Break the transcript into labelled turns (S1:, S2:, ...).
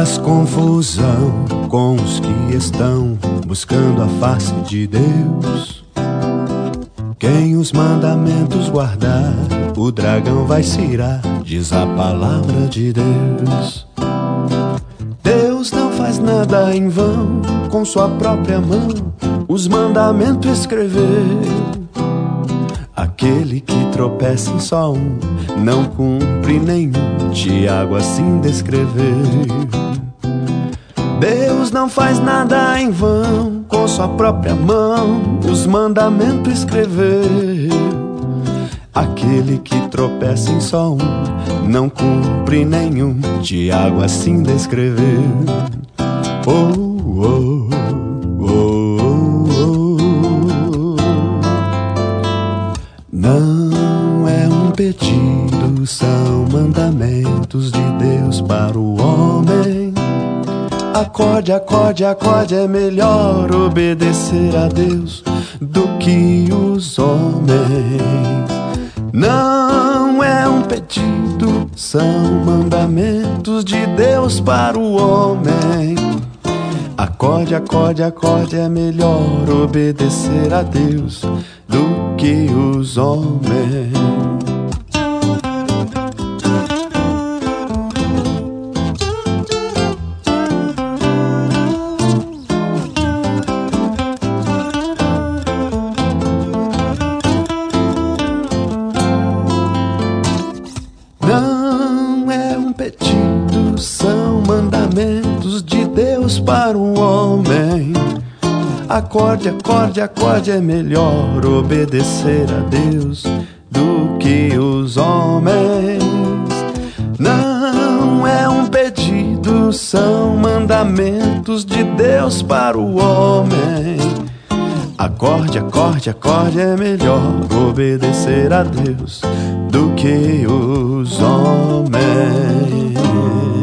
S1: faz confusão com os que estão buscando a face de Deus. Quem os mandamentos guardar, o dragão vai se irar, diz a palavra de Deus. Deus não faz nada em vão, com sua própria mão os mandamentos escreveu. Aquele que tropeça em só um, não cumpre nenhum, Tiago assim descreveu. Deus não faz nada em vão, com sua própria mão os mandamentos escreveu. Aquele que tropeça em só um, não cumpre nenhum, Tiago assim descreveu. Oh, oh, oh, oh, oh. Não é um pedido, são mandamentos de Deus para o homem. Acorde, acorde, acorde, é melhor obedecer a Deus do que os homens. Não é um pedido, são mandamentos de Deus para o homem. Acorde, acorde, acorde, é melhor obedecer a Deus do que os homens. Não é um pedido, são mandamentos de Deus para o homem. Acorde, acorde, acorde, é melhor obedecer a Deus do que os homens. Não é um pedido, são mandamentos de Deus para o homem. Acorde, acorde, acorde, é melhor obedecer a Deus do que os homens.